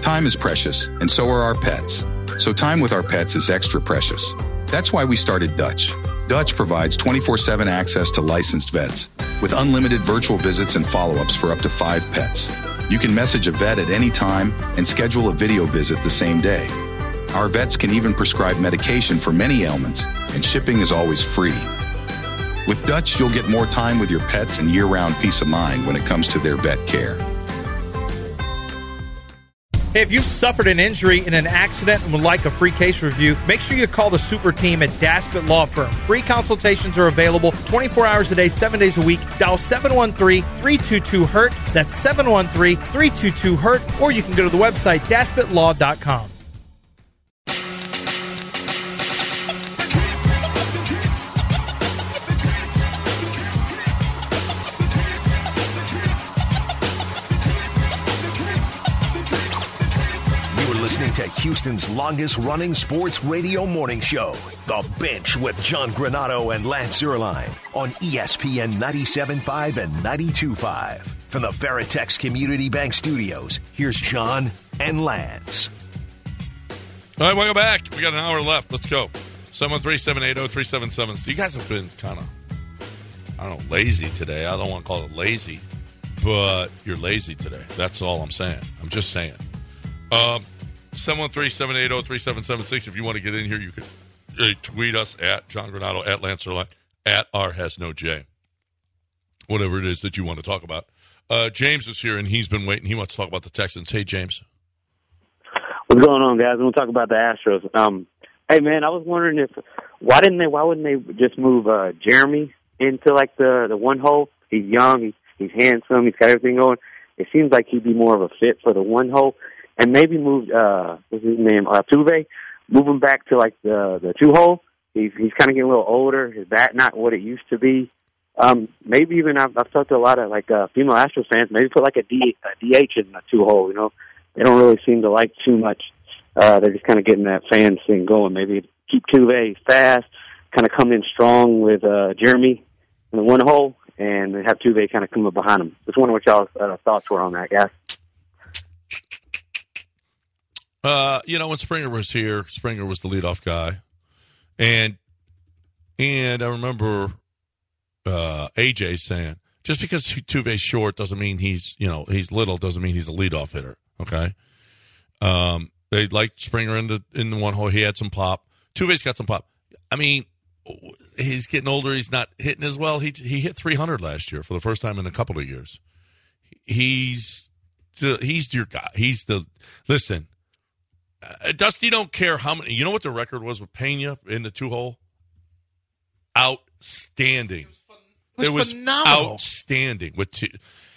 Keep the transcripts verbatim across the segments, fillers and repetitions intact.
Time is precious, and so are our pets. So time with our pets is extra precious. That's why we started Dutch. Dutch provides twenty-four seven access to licensed vets with unlimited virtual visits and follow-ups for up to five pets. You can message a vet at any time and schedule a video visit the same day. Our vets can even prescribe medication for many ailments, and shipping is always free. With Dutch, you'll get more time with your pets and year-round peace of mind when it comes to their vet care. Hey, if you've suffered an injury in an accident and would like a free case review, make sure you call the super team at Daspit Law Firm. Free consultations are available twenty-four hours a day, seven days a week. Dial seven one three, three two two, hurt. That's seven one three, three two two, hurt. Or you can go to the website daspit law dot com. Listening to Houston's longest-running sports radio morning show, The Bench with John Granato and Lance Zierlein on E S P N ninety-seven point five and ninety-two point five. From the Veritex Community Bank Studios, here's John and Lance. All right, welcome back. We got an hour left. Let's go. seven one three, seven eight zero, three seven seven. So you guys have been kind of, I don't know, lazy today. I don't want to call it lazy, but you're lazy today. That's all I'm saying. I'm just saying. Um... seven one three, seven eight zero, three seven seven six. If you want to get in here, you can uh, tweet us at John Granato, at Lance Zierlein, at R has no J. Whatever it is that you want to talk about. Uh, James is here, and he's been waiting. He wants to talk about the Texans. Hey, James. What's going on, guys? We'll talk about the Astros. Um, hey, man, I was wondering if why didn't they? Why wouldn't they just move uh, Jeremy into like the the one hole? He's young. He's, he's handsome. He's got everything going. It seems like he'd be more of a fit for the one hole. And maybe move, uh, what's his name, uh, Tuve, move him back to, like, the the two-hole. He's he's kind of getting a little older. His bat not what it used to be. Um, maybe even, I've, I've talked to a lot of, like, uh, female Astros fans, maybe put, like, a, D, a D H in the two-hole, you know. They don't really seem to like too much. Uh, they're just kind of getting that fan thing going. Maybe keep Tuve fast, kind of come in strong with uh, Jeremy in the one-hole, and have Tuve kind of come up behind him. Just wondering what y'all's uh, thoughts were on that, guys. Uh, you know, when Springer was here, Springer was the leadoff guy. And and I remember uh, A J saying, just because Tuve's short doesn't mean he's, you know, he's little, doesn't mean he's a leadoff hitter, okay? Um, they liked Springer in the, in the one hole. He had some pop. Tuve's got some pop. I mean, he's getting older. He's not hitting as well. He he hit three hundred last year for the first time in a couple of years. He's he's your guy. He's the – listen – Uh, Dusty don't care how many. You know what the record was with Pena in the two hole? Outstanding. It was, it was phenomenal. Outstanding. With two.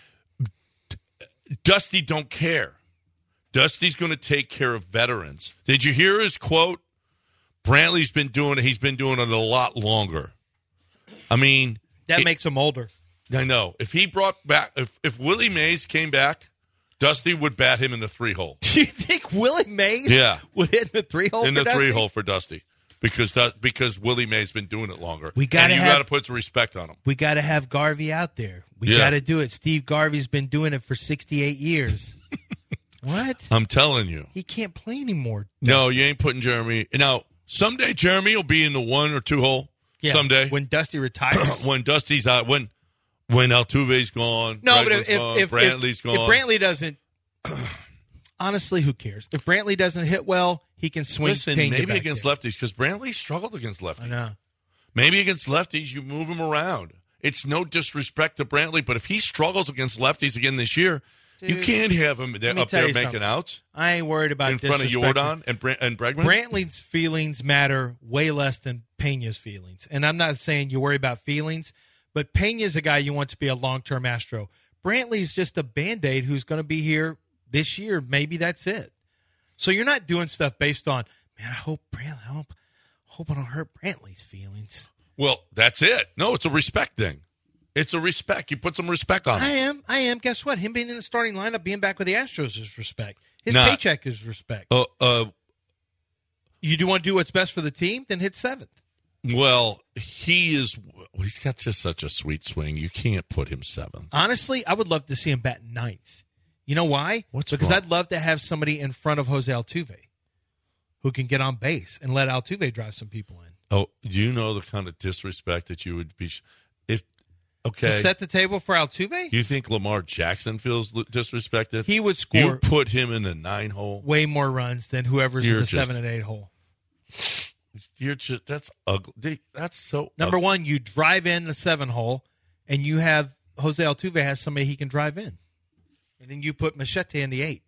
Dusty don't care. Dusty's going to take care of veterans. Did you hear his quote? Brantley's been doing it. He's been doing it a lot longer. I mean, that it, makes him older. I know. If he brought back, if if Willie Mays came back, Dusty would bat him in the three hole. Do you think Willie Mays yeah. would hit in the three hole? In for the Dusty? three hole for Dusty. Because because Willie Mays been doing it longer. We gotta and you have, got to put some respect on him. We got to have Garvey out there. We yeah. got to do it. Steve Garvey's been doing it for sixty-eight years. What? I'm telling you. He can't play anymore. No, you ain't putting Jeremy. Now, someday Jeremy will be in the one or two hole. Yeah, someday. When Dusty retires. when Dusty's out. When when Altuve's gone. No, Bregman's but if, gone, if, Brantley's if, gone. if Brantley doesn't, honestly, who cares? If Brantley doesn't hit well, he can swing. Listen, maybe against there. lefties, because Brantley struggled against lefties. I know. Maybe against lefties, you move him around. It's no disrespect to Brantley, but if he struggles against lefties again this year, Dude, you can't have him there, up there making something. outs. I ain't worried about in front of Jordan and Bra- and Bregman. Brantley's feelings matter way less than Pena's feelings, and I'm not saying you worry about feelings, but Pena's a guy you want to be a long-term Astro. Brantley's just a Band-Aid who's going to be here this year. Maybe that's it. So you're not doing stuff based on, man, I hope Brantley, I hope, I hope I don't hurt Brantley's feelings. Well, that's it. No, it's a respect thing. It's a respect. You put some respect on I him. am. I am. Guess what? Him being in the starting lineup, being back with the Astros is respect. His nah. paycheck is respect. Uh, uh, you do want to do what's best for the team? Then hit seventh. Well, he is. He's got just such a sweet swing. You can't put him seventh. Honestly, I would love to see him bat ninth. You know why? What's because wrong? I'd love to have somebody in front of Jose Altuve who can get on base and let Altuve drive some people in. Oh, do you know the kind of disrespect that you would be if? Okay, To set the table for Altuve, you think Lamar Jackson feels l- disrespected? he would You score put him in the nine hole. way more runs than whoever's You're in the just- seven and eight hole. You're just that's ugly. That's so Number ugly. one, you drive in the seven hole, and you have Jose Altuve has somebody he can drive in, and then you put Machete in the eight.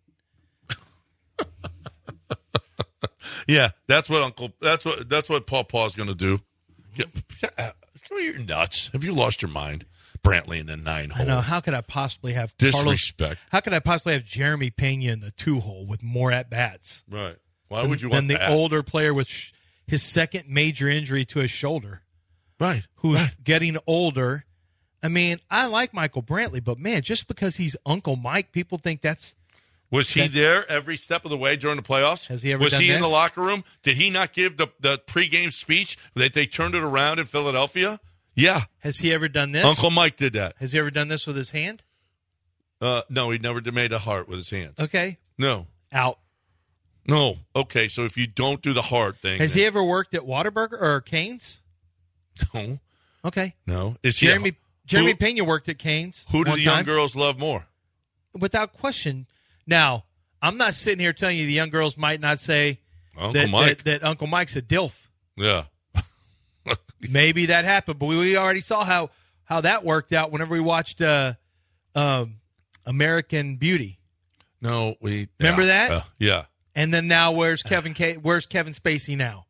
Yeah, that's what Uncle. That's what that's what Paw Paw's going to do. Yeah, you're nuts. Have you lost your mind? Brantley in the nine I hole. know. How could I possibly have Carlos, Disrespect. how could I possibly have Jeremy Pena in the two hole with more at bats Right. Why than, would you than want the that? older player with sh- his second major injury to his shoulder, Right. who's Right. getting older? I mean, I like Michael Brantley, but man, just because he's Uncle Mike, people think that's Was he there every step of the way during the playoffs? Has he ever Was done he in this? the locker room? Did he not give the, the pregame speech that they turned it around in Philadelphia? Yeah. has he ever done this? Uncle Mike did that. Has he ever done this with his hand? Uh, no, he never did- made a heart with his hands. Okay, No. out. No. Okay, so if you don't do the heart thing. Has he then- ever worked at Whataburger or Cane's? No. Okay, No. Is he Jeremy a- Jeremy who, Pena worked at Cane's. who do one the young time. girls love more? Without question. Now, I'm not sitting here telling you the young girls might not say Uncle that, Mike. that, that Uncle Mike's a dilf. Yeah. Maybe that happened, but we already saw how, how that worked out whenever we watched uh, um, American Beauty. No, we Remember yeah, that? uh, yeah. And then now, where's Kevin? K- where's Kevin Spacey now?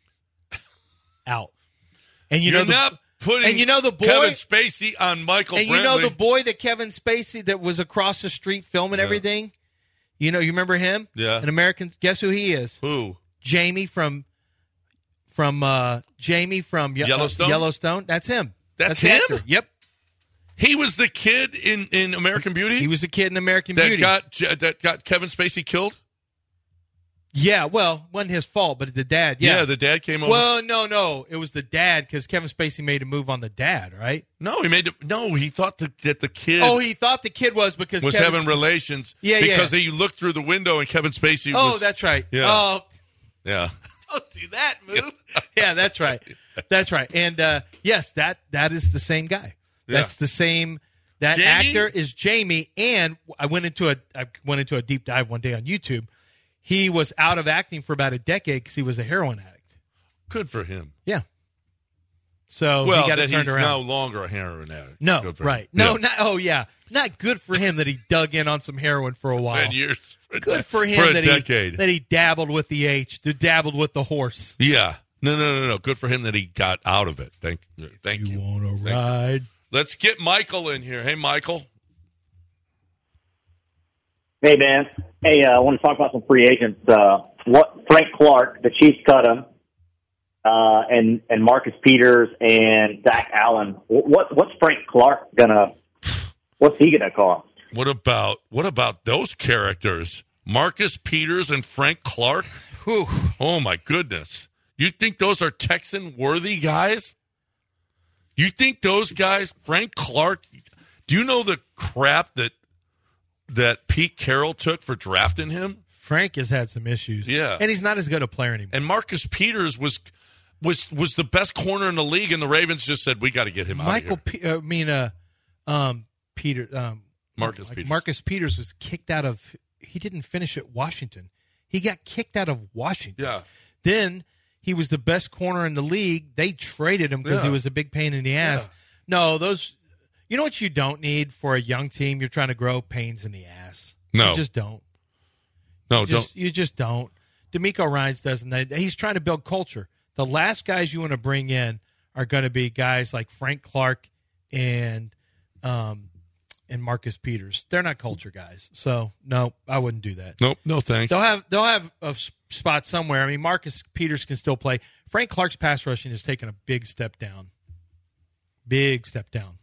Out. And you You're know the, not putting and you know the boy- Kevin Spacey on Michael and you know Brantley. the boy that Kevin Spacey that was across the street filming Yeah. everything. You know, you remember him? Yeah. An American. Guess who he is? Who? Jamie from from uh, Jamie from Ye- uh, Yellowstone? Yellowstone. That's him. That's the him? actor. Yep. He was the kid in, in American Beauty He was a kid in American that Beauty. got that got Kevin Spacey killed. yeah. Well, wasn't his fault, but the dad. Yeah. the dad came over. well, no, no, it was the dad because Kevin Spacey made a move on the dad, right? no, he made the, no. He thought the, that the kid Oh, he thought the kid was because was Kevin having relations. Yeah, yeah. because he looked through the window and Kevin Spacey. Oh, was, that's right. Yeah. Oh, yeah. don't do that move. yeah, that's right. That's right. And uh, yes, that that is the same guy. Yeah. That's the same. That Jamie? actor is Jamie. And I went into a I went into a deep dive one day on YouTube. He was out of acting for about a decade because he was a heroin addict. Good for him. Yeah. So well, he got that it turned he's around. no longer a heroin addict. no, Good for him. right? No, Yeah. not. Oh, yeah, not good for him that he dug in on some heroin for a while. ten years. For a Good de- for him for a that decade. he that he dabbled with the H, that dabbled with the horse. Yeah. No, no, no, no. Good for him that he got out of it. Thank, thank you. You want to Thank ride? Let's get Michael in here. Hey, Michael. Hey, man. Hey, uh, I want to talk about some free agents. Uh, what Frank Clark, the Chiefs cut him, uh, and and Marcus Peters and Zach Allen. What what's Frank Clark gonna? What's he gonna cost? What about what about those characters? Marcus Peters and Frank Clark? Whew. Oh my goodness. You think those are Texan worthy guys? You think those guys, Frank Clark, do you know the crap that that Pete Carroll took for drafting him? Frank has had some issues. Yeah. And he's not as good a player anymore. And Marcus Peters was was was the best corner in the league, and the Ravens just said, we got to get him Michael, out of here. P- uh, I mean, uh, um, Peter, um, Marcus like Peters. Marcus Peters was kicked out of. He didn't finish at Washington. He got kicked out of Washington. Yeah. Then he was the best corner in the league. They traded him because Yeah. he was a big pain in the ass. Yeah. No, those. You know what you don't need for a young team? You're trying to grow pains in the ass. No. you just don't. No, You just, don't. you just don't. D'Amico Ryans doesn't. He's trying to build culture. The last guys you want to bring in are going to be guys like Frank Clark and um, and Marcus Peters. They're not culture guys. So no, I wouldn't do that. Nope, no thanks. They'll have they'll have a s- spot somewhere. I mean, Marcus Peters can still play. Frank Clark's pass rushing has taken a big step down. Big step down.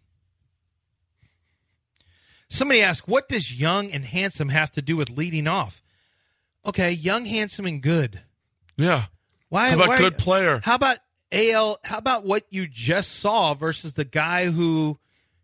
Somebody asked, what does young and handsome have to do with leading off? Okay, young, handsome, and good. Yeah. Why? How about why- good player? How about A L? How about what you just saw versus the guy who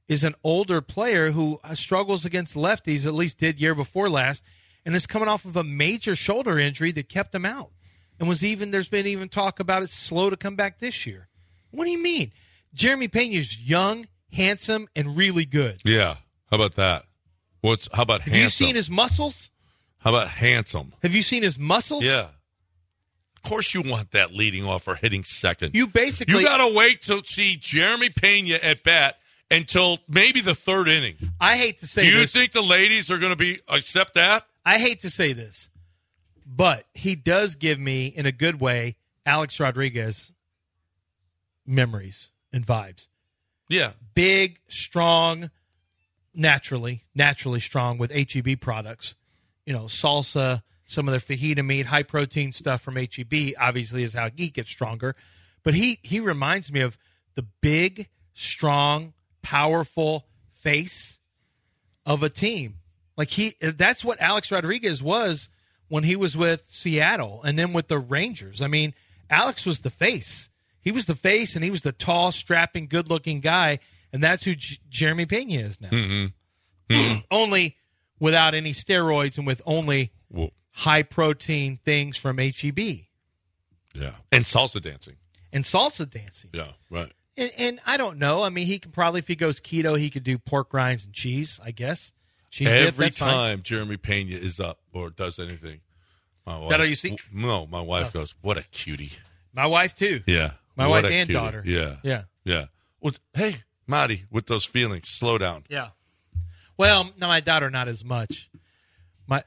is an older player who struggles against lefties, at least did year before last, and is coming off of a major shoulder injury that kept him out. And was even there's been even talk about it slow to come back this year. What do you mean? Jeremy Pena is young, handsome, and really good. Yeah. How about that? What's how about Have handsome? you seen his muscles? How about handsome? Have you seen his muscles? Yeah. Of course you want that leading off or hitting second. You basically You got to wait to see Jeremy Pena at bat until maybe the third inning. I hate to say Do you this. think the ladies are going to be accept that? I hate to say this, but he does give me, in a good way, Alex Rodriguez memories and vibes. Yeah. Big, strong, naturally, naturally strong with H E B products. You know, salsa, some of their fajita meat, high protein stuff from H E B obviously is how he gets stronger. But he, he reminds me of the big, strong, powerful face of a team. Like he, that's what Alex Rodriguez was when he was with Seattle and then with the Rangers. I mean, Alex was the face. He was the face, and he was the tall, strapping, good-looking guy, and that's who J- Jeremy Pena is now. Mm-hmm. Mm-hmm. Only without any steroids and with only Whoa. high-protein things from H E B. Yeah. And salsa dancing. And salsa dancing. Yeah, right. And, and I don't know. I mean, he can probably, if he goes keto, he could do pork rinds and cheese, I guess. Cheese dip, Every that's fine. time Jeremy Pena is up or does anything, my wife, that how you see? No, my wife Oh. goes, "What a cutie!" My wife, too. Yeah, My what wife a and cutie. daughter. Yeah, Yeah. yeah. Well, hey, Marty, with those feelings, slow down. Yeah. Well, no, my daughter, not as much. My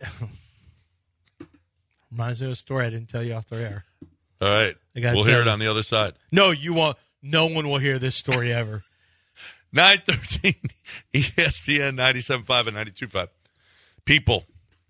reminds me of a story I didn't tell you off the air. All right, I gotta we'll hear tell it you. on the other side. No, you won't. No one will hear this story ever. nine thirteen E S P N ninety-seven point five and ninety-two point five. People,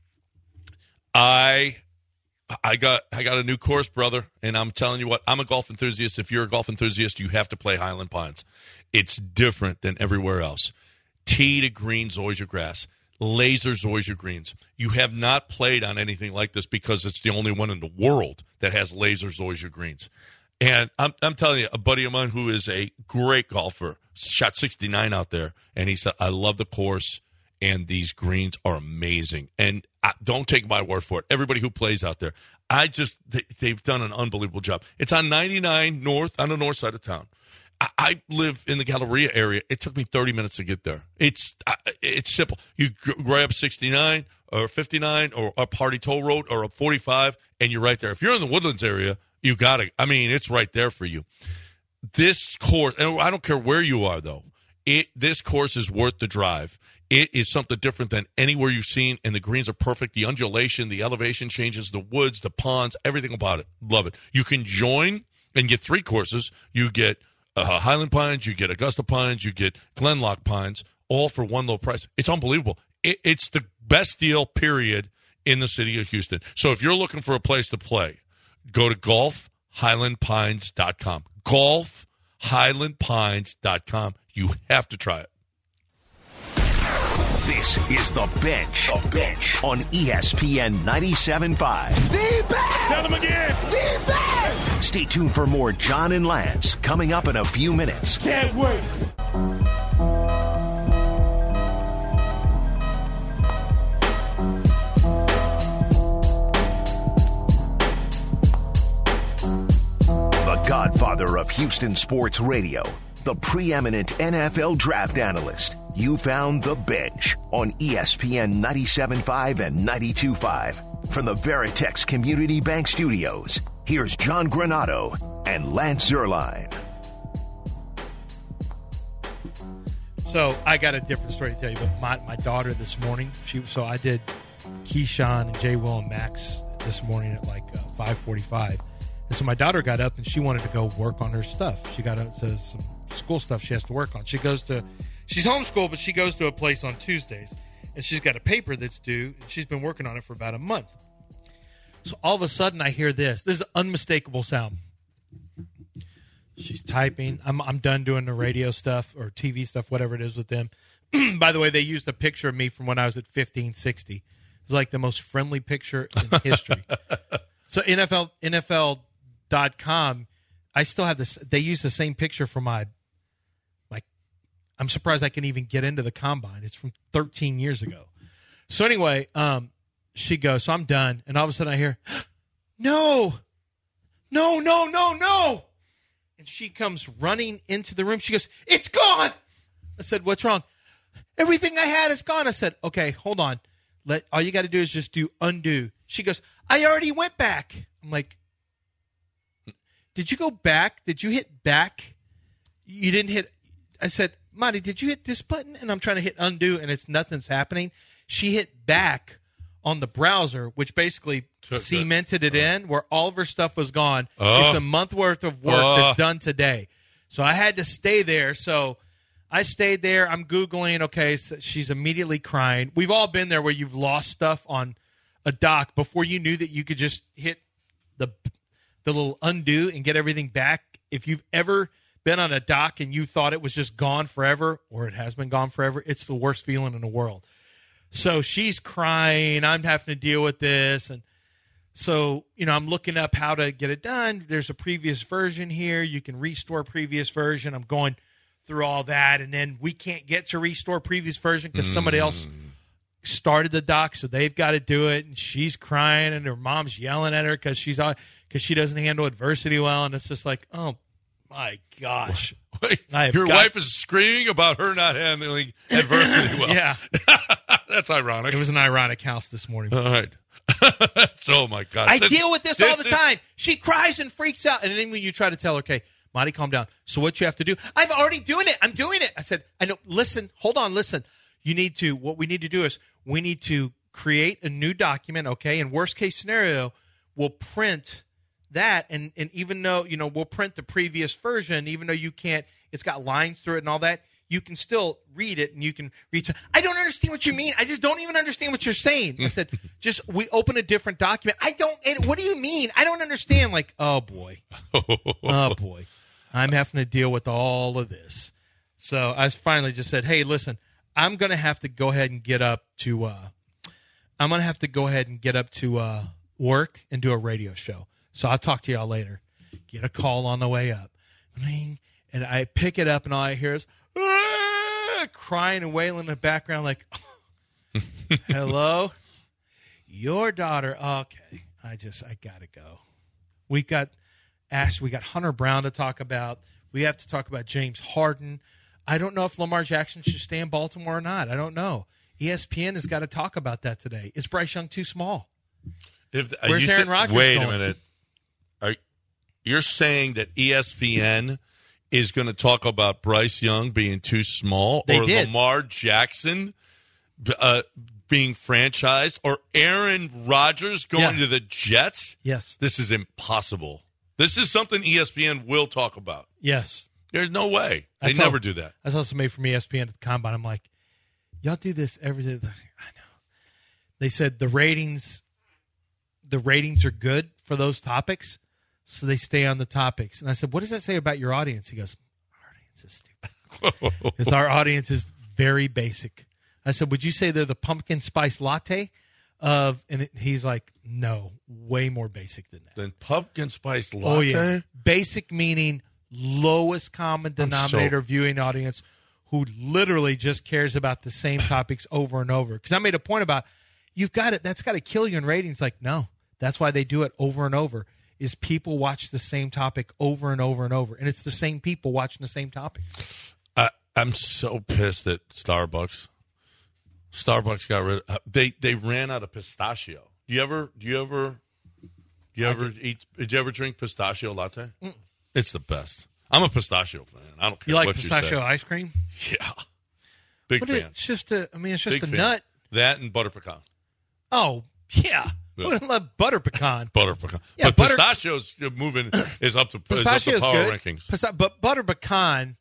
I I got I got a new course, brother, and I'm telling you what, I'm a golf enthusiast. If you're a golf enthusiast, you have to play Highland Pines. It's different than everywhere else. Tee to green zoysia grass, laser zoysia greens. You have not played on anything like this because it's the only one in the world that has laser zoysia greens. And I'm I'm telling you, a buddy of mine who is a great golfer shot sixty-nine out there, and he said, "I love the course, and these greens are amazing." And I, don't take my word for it. Everybody who plays out there, I just they, they've done an unbelievable job. It's on ninety-nine North, on the north side of town. I, I live in the Galleria area. It took me thirty minutes to get there. It's uh, it's simple. You g- grab sixty-nine or fifty-nine or up Hardy Toll Road or up forty-five, and you're right there. If you're in the Woodlands area, you got to. I mean, it's right there for you. This course, and I don't care where you are, though. It this course is worth the drive. It is something different than anywhere you've seen, and the greens are perfect. The undulation, the elevation changes, the woods, the ponds, everything about it. Love it. You can join and get three courses. You get uh, Highland Pines, you get Augusta Pines, you get Glenlock Pines, all for one low price. It's unbelievable. It, it's the best deal, period, in the city of Houston. So if you're looking for a place to play, go to golf highland pines dot com. golf highland pines dot com. You have to try it. This is The Bench. The Bench on E S P N ninety-seven point five. The Bench! Tell them again. The Bench! Stay tuned for more John and Lance coming up in a few minutes. Can't wait. The godfather of Houston sports radio, the preeminent N F L draft analyst. You found The Bench on E S P N ninety-seven point five and ninety-two point five. From the Veritex Community Bank Studios, here's John Granado and Lance Zierlein. So I got a different story to tell you, but my, my daughter this morning, she so I did Keyshawn and J. Will and Max this morning at like uh, five forty-five. And so my daughter got up and she wanted to go work on her stuff. She got up to some school stuff she has to work on. She goes to, she's homeschooled, but she goes to a place on Tuesdays. And she's got a paper that's due, and she's been working on it for about a month. So all of a sudden I hear this. This is an unmistakable sound. She's typing. I'm I'm done doing the radio stuff or T V stuff, whatever it is with them. By the way, they used a picture of me from when I was at fifteen sixty. It's like the most friendly picture in history. So N F L N F L dot com, I still have this. They use the same picture for my my I'm surprised I can even get into the combine. It's from thirteen years ago. So anyway, um, she goes, so I'm done. And all of a sudden I hear, no, no, no, no, no. And she comes running into the room. She goes, it's gone. I said, what's wrong? Everything I had is gone. I said, okay, hold on. Let all you got to do is just do undo. She goes, I already went back. I'm like, did you go back? Did you hit back? You didn't hit. I said, Monty, did you hit this button? And I'm trying to hit undo, and it's nothing's happening. She hit back on the browser, which basically Took cemented it, it in, where all of her stuff was gone. Oh. It's a month worth of work Oh. that's done today. So I had to stay there. So I stayed there. I'm Googling. Okay, so she's immediately crying. We've all been there where you've lost stuff on a dock before you knew that you could just hit the the little undo and get everything back. If you've ever been on a dock and you thought it was just gone forever, or it has been gone forever, it's the worst feeling in the world. So she's crying. I'm having to deal with this. And so, you know, I'm looking up how to get it done. There's a previous version here. You can restore previous version. I'm going through all that. And then we can't get to restore previous version because mm. somebody else started the doc, so they've got to do it. And she's crying, and her mom's yelling at her because she's because she doesn't handle adversity well. And it's just like, oh, my gosh. Wait, I your got- wife is screaming about her not handling adversity well. Yeah. That's ironic. It was an ironic house this morning. All right. Oh, my God. I This- deal with this, this all the is- time. She cries and freaks out. And then when you try to tell her, okay, Monty, calm down. So what you have to do, I've already doing it. I'm doing it. I said, I know. Listen, hold on, listen. You need to, what we need to do is we need to create a new document, okay? In worst case scenario, we'll print that. And, and even though, you know, we'll print the previous version, even though you can't, it's got lines through it and all that, you can still read it and you can read. I don't understand what you mean. I just don't even understand what you're saying. I said, just we open a different document. I don't, and what do you mean? I don't understand. Like, oh boy. Oh boy. I'm having to deal with all of this. So I finally just said, hey, listen, I'm going to have to go ahead and get up to, uh, I'm going to have to go ahead and get up to uh, work and do a radio show. So I'll talk to y'all later. Get a call on the way up. And I pick it up and all I hear is, ah, crying and wailing in the background like, hello? Your daughter. Okay. I just, I got to go. We got Ash, we got Hunter Brown to talk about. We have to talk about James Harden. I don't know if Lamar Jackson should stay in Baltimore or not. I don't know. E S P N has got to talk about that today. Is Bryce Young too small? If, Where's you Aaron th- Rodgers Wait going? a minute. Are, you're saying that E S P N is going to talk about Bryce Young being too small, They or did. Lamar Jackson uh, being franchised, or Aaron Rodgers going Yeah. to the Jets? Yes. This is impossible. This is something E S P N will talk about. Yes. There's no way. They I saw- never do that. I saw somebody from E S P N at the Combine. I'm like, y'all do this every day. I know. They said the ratings, the ratings are good for those topics, so they stay on the topics. And I said, what does that say about your audience? He goes, our audience is stupid. Because our audience is very basic. I said, would you say they're the pumpkin spice latte of? And it, he's like, no, way more basic than that. Then pumpkin spice latte. Oh yeah, basic meaning lowest common denominator so- viewing audience who literally just cares about the same topics over and over. Because I made a point about you've got it. That's got to kill you in ratings. Like no, that's why they do it over and over. Is people watch the same topic over and over and over, and it's the same people watching the same topics. I, I'm so pissed at Starbucks. Starbucks got rid of they they ran out of pistachio. Do you ever do you ever do you ever eat did you ever drink pistachio latte? Mm. It's the best. I'm a pistachio fan. I don't care You like what pistachio you say. ice cream? Yeah. Big But fan. it's just a. I mean, it's just Big a fan. nut. That and butter pecan. Oh yeah, Yeah. who doesn't love butter pecan? Butter pecan. Yeah, but butter- pistachios moving is up to is up Pistachio to is power good, rankings. Pista- but butter pecan.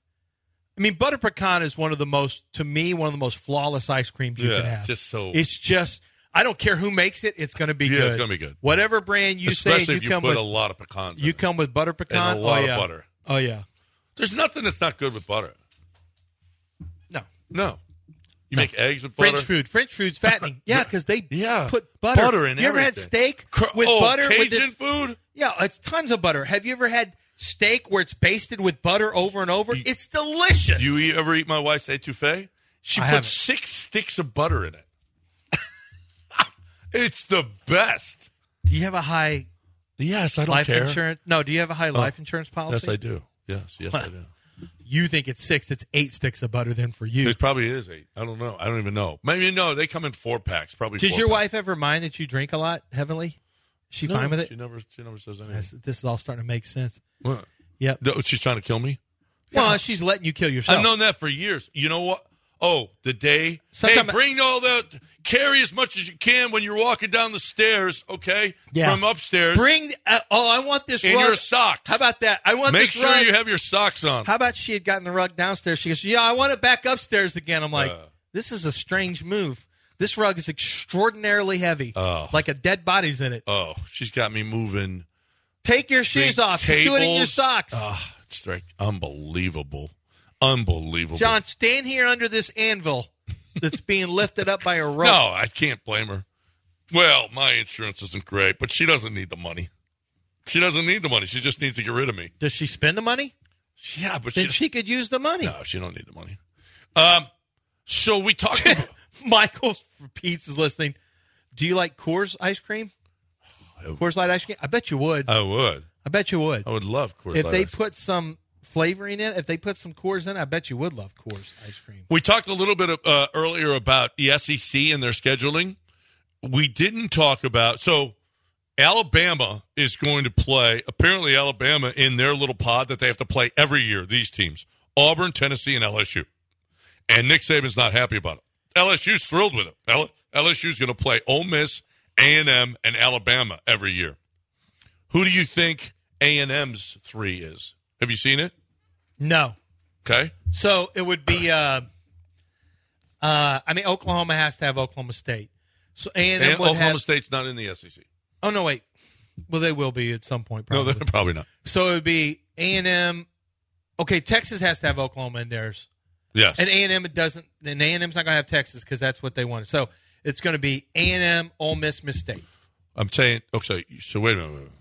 I mean, butter pecan is one of the most, to me, one of the most flawless ice creams you Yeah, can have. just so- It's just, I don't care who makes it, it's going to be Yeah, good. it's gonna be good. Whatever brand you Especially say, you if you come put with, a lot of pecans in you it. come with butter pecan. And a lot oh, of yeah. butter. Oh yeah. There's nothing that's not good with butter. No. No. You No. make eggs with butter. French food. French food's fattening. Yeah, because they Yeah. put butter. Butter in You ever had everything. steak Cr- with oh, butter? Cajun with this, food? Yeah, it's tons of butter. Have you ever had steak where it's basted with butter over and over. It's delicious. Do you ever eat my wife's etouffee? She I put haven't. six sticks of butter in it. It's the best. Do you have a high Yes, I don't life care. insurance? No, do you have a high life insurance policy? Yes, I do. Yes, yes, I do. You think it's six? It's eight sticks of butter then for you. It probably is eight. I don't know. I don't even know. Maybe no. They come in four packs. Probably. Does four your packs. wife ever mind that you drink a lot, Heavenly? Is she No, fine with it? She never. She never says anything. This, this is all starting to make sense. What? Yep. No, she's trying to kill me. Well, she's letting you kill yourself. I've known that for years. You know what? Oh, the day. Sometime- hey, bring all the. Carry as much as you can when you're walking down the stairs, okay? Yeah. From upstairs. Bring. Uh, oh, I want this in rug. your socks. How about that? I want Make this sure rug. you have your socks on. How about she had gotten the rug downstairs? She goes, yeah, I want it back upstairs again. I'm like, Uh. this is a strange move. This rug is extraordinarily heavy. Oh. Like a dead body's in it. Oh, she's got me moving. Take your shoes big off. Just do it in your tables. socks. Oh, it's like unbelievable. Unbelievable. John, stand here under this anvil that's being lifted up by a rope. No, I can't blame her. Well, my insurance isn't great, but she doesn't need the money. She doesn't need the money. She just needs to get rid of me. Does she spend the money? Yeah, but Then she, she could use the money. no, she don't need the money. Um, so we talked about Michael Pete's is listening. Do you like Coors ice cream? Coors Light ice cream? I bet you would. I would. I bet you would. I would love Coors If Light they ice. put some flavoring in, if they put some Coors in, I bet you would love Coors ice cream. We talked a little bit uh, earlier about the S E C and their scheduling. We didn't talk about so Alabama is going to play. Apparently, Alabama in their little pod that they have to play every year. These teams: Auburn, Tennessee, and L S U. And Nick Saban's not happy about it. L S U's thrilled with it. L- LSU's going to play Ole Miss, A and M, and Alabama every year. Who do you think A and M's three is? Have you seen it? No. Okay. So it would be, uh, uh, I mean, Oklahoma has to have Oklahoma State. So A and M And would Oklahoma have, State's not in the S E C. oh, no, wait. Well, they will be at some point, No, probably. they're probably not. So it would be A and M. Okay, Texas has to have Oklahoma in theirs. Yes. And A and M it doesn't, and A and M's not going to have Texas because that's what they wanted. So it's going to be A and M, Ole Miss, Miss State. I'm saying, okay, so wait a minute.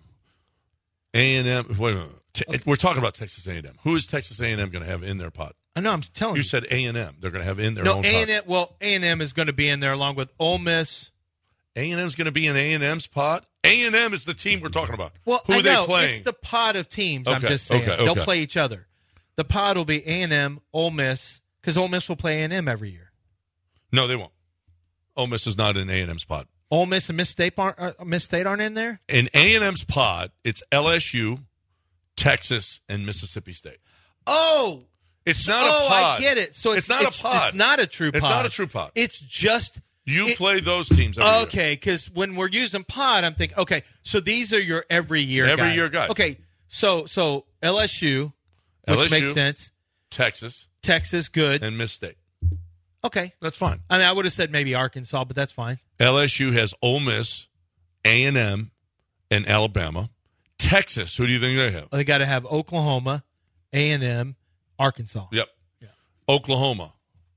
A and M, wait a minute. T- Okay. We're talking about Texas A and M. Who is Texas A and M going to have in their pot? I know, I'm telling you. You said A and M. They're going to have in their no, own A pot. and M, well, A and M is going to be in there along with Ole Miss. A and M's going to be in A and M's pot? A and M is the team we're talking about. Well, Who I are they know, playing? it's the pod of teams, I'm Okay, just saying. okay, They'll okay. play each other. The pod will be A and M, Ole Miss, because Ole Miss will play A and M every year. No, they won't. Ole Miss is not in A and M's pot. Ole Miss and Miss State aren't, uh, Miss State aren't in there? In A and M's pot, it's L S U, Texas, and Mississippi State. Oh, It's not oh, a pod. I get it. So it's, It's not a pod. It's not a true pod. It's not a true pod. It's just You it- play those teams every year. okay. Because when we're using pod, I'm thinking, okay, so these are your every year Every guys. year guys. Okay, so so L S U, which L S U, makes sense. Texas, Texas, good. and Miss State. Okay, That's fine. I mean, I would have said maybe Arkansas, but that's fine. L S U has Ole Miss, A and M, and Alabama. Texas, who do you think they have? They got to have Oklahoma, A and M, Arkansas. Yep. Oklahoma.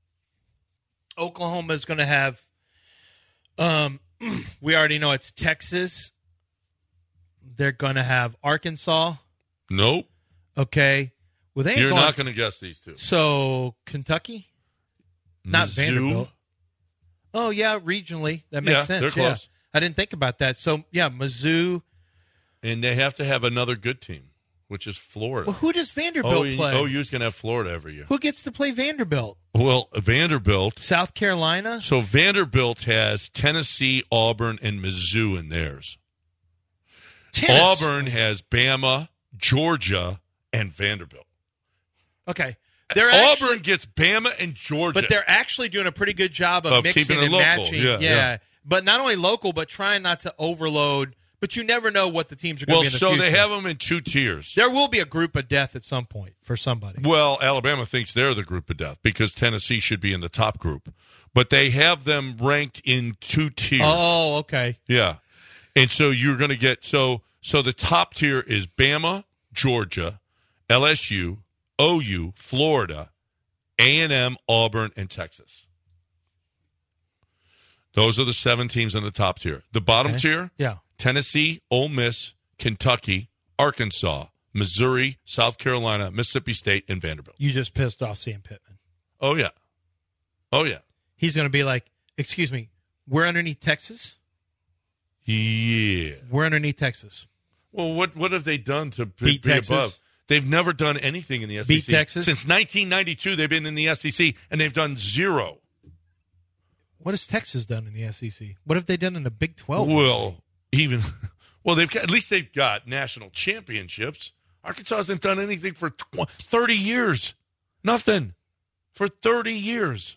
Oklahoma is going to have. Um, we already know it's Texas. They're going to have Arkansas. Nope. Okay. Well, they ain't You're going, not going to guess these two. So Kentucky, not Mizzou. Vanderbilt. Oh yeah, regionally that makes Yeah, sense. they're Yeah. close. I didn't think about that. So yeah, Mizzou. And they have to have another good team, which is Florida. Well, who does Vanderbilt O U play? O U's going to have Florida every year. Who gets to play Vanderbilt? Well, Vanderbilt. South Carolina. So Vanderbilt has Tennessee, Auburn, and Mizzou in theirs. Tennis. Auburn has Bama, Georgia, and Vanderbilt. Okay, they're Auburn actually, gets Bama and Georgia. but they're actually doing a pretty good job of, Of mixing keeping it and local. matching. Yeah, yeah. But not only local, but trying not to overload. But you never know what the teams are going well, to be in the so future. they have them in two tiers. There will be a group of death at some point for somebody. Well, Alabama thinks they're the group of death because Tennessee should be in the top group. But they have them ranked in two tiers. Oh, okay. Yeah. And so you're going to get so so the top tier is Bama, Georgia, L S U, O U, Florida, A and M, Auburn, and Texas. Those are the seven teams in the top tier. The bottom Okay. tier, Yeah. Tennessee, Ole Miss, Kentucky, Arkansas, Missouri, South Carolina, Mississippi State, and Vanderbilt. You just pissed off Sam Pittman. Oh, yeah. Oh, yeah. He's going to be like, excuse me, we're underneath Texas? Yeah. We're underneath Texas. Well, what what have they done to be, Beat be Texas? above? They've never done anything in the S E C. Beat Texas? Since nineteen ninety-two, they've been in the S E C, and they've done zero. What has Texas done in the S E C? What have they done in the Big twelve? Well, even well, they've got, at least they've got national championships. Arkansas hasn't done anything for tw- thirty years. Nothing for thirty years.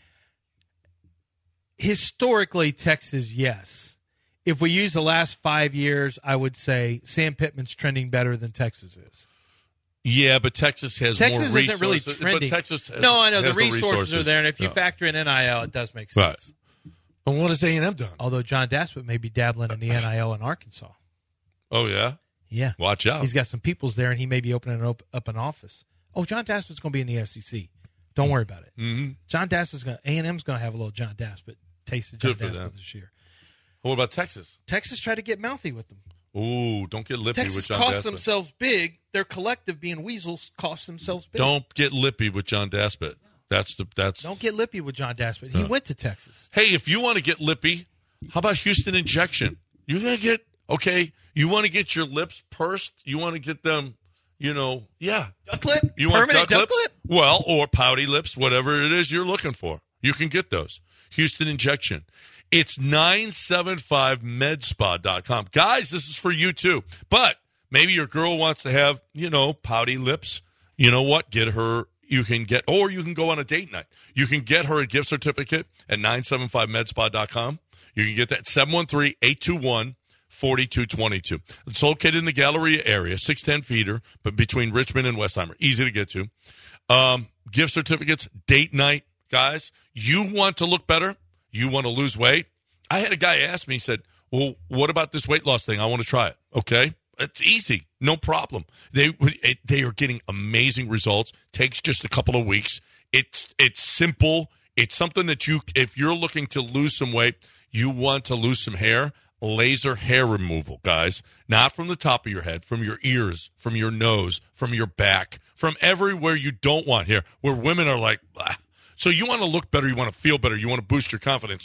Historically, Texas, yes. If we use the last five years, I would say Sam Pittman's trending better than Texas is. Yeah, but Texas has Texas more isn't really resources. trending. But Texas has, no, I know the has resources, resources are there, and if you Yeah. factor in N I L, it does make sense. Right. And what has A and M done? Although John Daspit may be dabbling in the N I L in Arkansas. Oh, yeah? Yeah. Watch out. He's got some peoples there, and he may be opening up, up an office. Oh, John Daspit's going to be in the S E C. Don't worry about it. Mm-hmm. John Daspit's going to, A and M's going to have a little John Daspit, taste of John Good for them. Daspit this year. What about Texas? Texas tried to get mouthy with them. Ooh, don't get lippy Texas with John cost Daspit. themselves big. Their collective being weasels cost themselves big. Don't get lippy with John Daspit. That's the that's. Don't get lippy with John Daspit. He No. went to Texas. Hey, if you want to get lippy, how about Houston Injection? You're gonna get okay. You want to get your lips pursed. You want to get them. You know, yeah. Duck lip? You want Permanent duck duck lips? lip? Well, or pouty lips, whatever it is you're looking for. You can get those. Houston Injection. It's nine seven five med spa dot com. Guys, this is for you too. But maybe your girl wants to have, you know, pouty lips. You know what? Get her, you can get, or you can go on a date night. You can get her a gift certificate at nine seven five med spa dot com. You can get that at seven one three, eight two one, four two two two. It's located in the Galleria area, six ten feeder, but between Richmond and Westheimer. Easy to get to. Um, gift certificates, date night. Guys, you want to look better? You want to lose weight? I had a guy ask me, he said, well, what about this weight loss thing? I want to try it. Okay. It's easy. No problem. They it, they are getting amazing results. Takes just a couple of weeks. It's it's simple. It's something that you, if you're looking to lose some weight, you want to lose some hair, laser hair removal, guys. Not from the top of your head, from your ears, from your nose, from your back, from everywhere you don't want hair, where women are like, blah. So you want to look better, you want to feel better, you want to boost your confidence.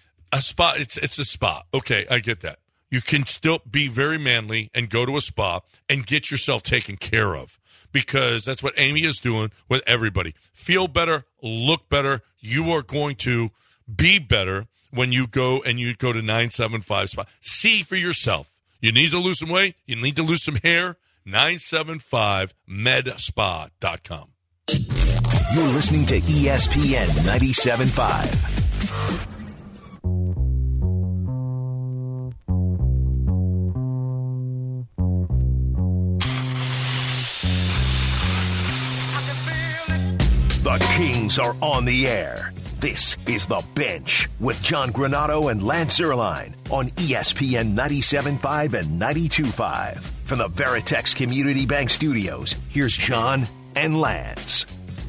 A spa, it's it's a spa. Okay, I get that. You can still be very manly and go to a spa and get yourself taken care of, because that's what Amy is doing with everybody. Feel better, look better. You are going to be better when you go and you go to nine seven five Spa. See for yourself. You need to lose some weight. You need to lose some hair. nine seven five med spa dot com. You're listening to E S P N ninety-seven point five. The Kings are on the air. This is The Bench with John Granato and Lance Erline on E S P N ninety-seven point five and ninety-two point five. From the Veritex Community Bank Studios, here's John and Lance.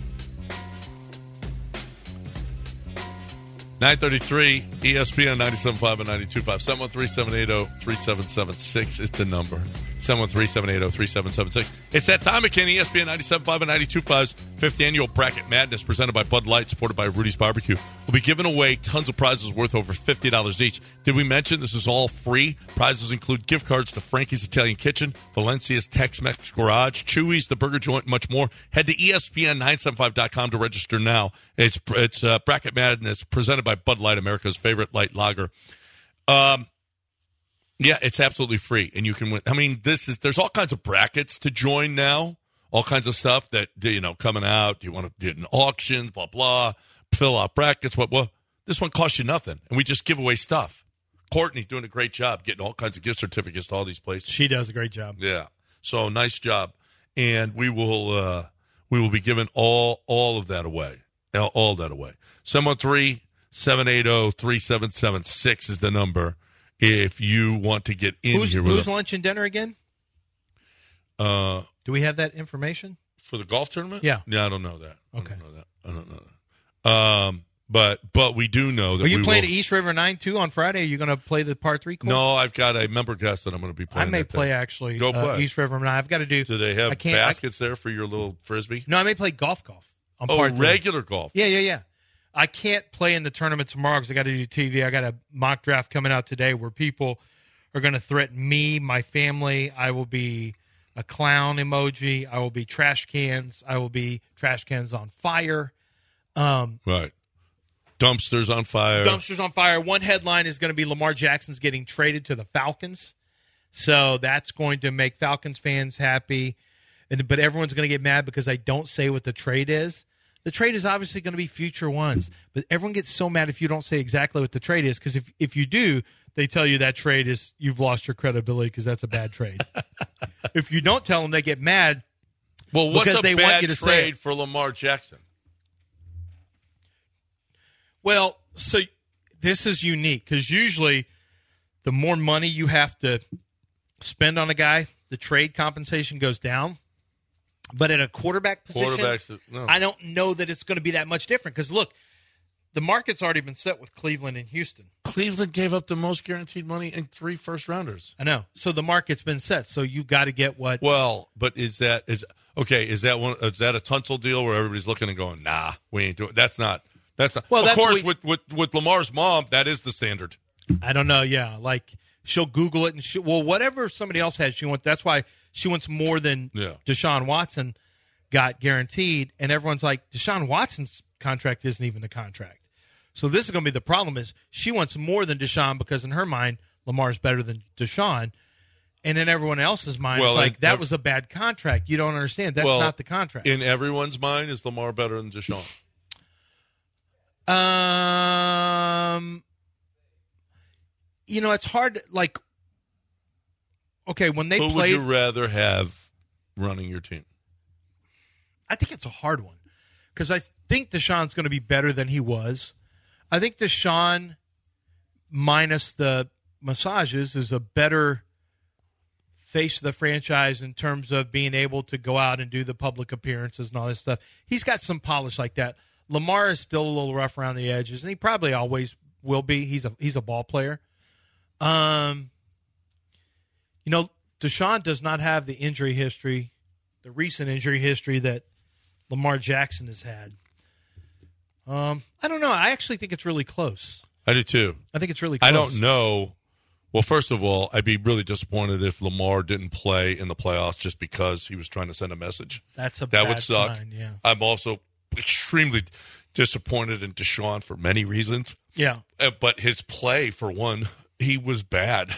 nine thirty-three, E S P N ninety-seven point five and ninety-two point five. seven one three, seven eight zero, three seven seven six is the number. seven one three, seven eight zero, three seven seven six. It's that time again, E S P N ninety-seven point five and ninety-two point five's fifth annual Bracket Madness presented by Bud Light, supported by Rudy's Barbecue. We'll be giving away tons of prizes worth over fifty dollars each. Did we mention this is all free? Prizes include gift cards to Frankie's Italian Kitchen, Valencia's Tex-Mex Garage, Chewy's, The Burger Joint, and much more. Head to E S P N nine seven five dot com to register now. It's it's uh, Bracket Madness presented by Bud Light, America's favorite light lager. Um, yeah, it's absolutely free, and you can win. I mean, this is there's all kinds of brackets to join now, all kinds of stuff that you know coming out. You want to get an auction, blah blah, fill out brackets. What? Well, this one costs you nothing, and we just give away stuff. Courtney doing a great job getting all kinds of gift certificates to all these places. She does a great job. Yeah, so nice job, and we will uh, we will be giving all all of that away, all that away. seven one three, seven eight zero, three seven seven six is the number. If you want to get in who's, here with who's us. lunch and dinner again? Uh, Do we have that information? for the golf tournament? Yeah. Yeah, I don't know that. Okay. I don't know that. I don't know that. Um, But but we do know that Are you we playing will, at East River nine two on Friday? Are you going to play the par three course? No, I've got a member guest that I'm going to be I playing. may that play day. actually. Go uh, play. East River nine. I've got to do. Do they I have can't, baskets I, there for your little frisbee? No, I may play golf golf on Oh, par three. regular golf. Yeah, yeah, yeah. I can't play in the tournament tomorrow because I got to do T V. I got a mock draft coming out today where people are going to threaten me, my family. I will be a clown emoji. I will be trash cans. I will be trash cans on fire. Um, Right. Dumpsters on fire. Dumpsters on fire. One headline is going to be Lamar Jackson's getting traded to the Falcons. So that's going to make Falcons fans happy. And but everyone's going to get mad because I don't say what the trade is. The trade is obviously going to be future ones. But everyone gets so mad if you don't say exactly what the trade is because if, if you do, they tell you that trade is you've lost your credibility because that's a bad trade. If you don't tell them, they get mad. Well, what's because a they bad want you to say trade it. for Lamar Jackson? Well, so this is unique because usually the more money you have to spend on a guy, the trade compensation goes down. But at a quarterback position, Quarterbacks, no. I don't know that it's going to be that much different because, look, the market's already been set with Cleveland and Houston. Cleveland gave up the most guaranteed money in three first-rounders. I know. So the market's been set. So you've got to get what – Well, but is that is okay? Is that one? Is that a Tunsil deal where everybody's looking and going, "Nah, we ain't doing." That's not. That's not. Well, of that's course, what with, with with Lamar's mom, that is the standard. I don't know. Yeah, like she'll Google it and she well, whatever somebody else has, she wants. That's why she wants more than Yeah. Deshaun Watson got guaranteed, and everyone's like, Deshaun Watson's contract isn't even the contract. So this is going to be the problem: is she wants more than Deshaun because in her mind, Lamar's better than Deshaun, and in everyone else's mind, Well, it's like and- that was a bad contract. You don't understand. That's well, not the contract. In everyone's mind, is Lamar better than Deshaun? Um, you know, it's hard. Like, okay, when they Who played, would you rather have running your team? I think it's a hard one because I think Deshaun's going to be better than he was. I think Deshaun, minus the massages, is a better face of the franchise in terms of being able to go out and do the public appearances and all this stuff. He's got some polish like that. Lamar is still a little rough around the edges, and he probably always will be. He's a he's a ball player. Um, you know, Deshaun does not have the injury history, the recent injury history that Lamar Jackson has had. Um, I don't know. I actually think it's really close. I do too. I think it's really close. I don't know. Well, first of all, I'd be really disappointed if Lamar didn't play in the playoffs just because he was trying to send a message. That's a that bad would suck. sign, yeah. I'm also extremely disappointed in Deshaun for many reasons. Yeah. Uh, but his play, for one, he was bad.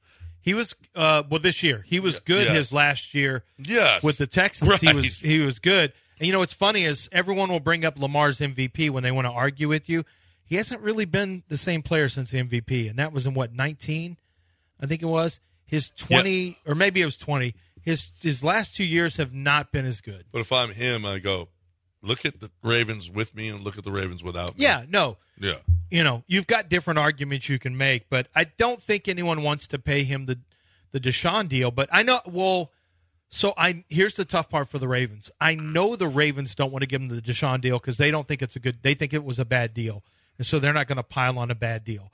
He was uh, well this year. He was good Yes. his last year. Yes. With the Texans, he Right. was he was good. And you know what's funny is everyone will bring up Lamar's M V P when they want to argue with you. He hasn't really been the same player since the M V P, and that was in what nineteen, I think it was. His twenty or maybe it was twenty. His his last two years have not been as good. But if I'm him, I go, look at the Ravens with me and look at the Ravens without me. Yeah, no. Yeah. You know, you've got different arguments you can make, but I don't think anyone wants to pay him the the Deshaun deal. But I know, well, so I here's the tough part for the Ravens. I know the Ravens don't want to give him the Deshaun deal because they don't think it's a good. They think it was a bad deal, and so they're not going to pile on a bad deal.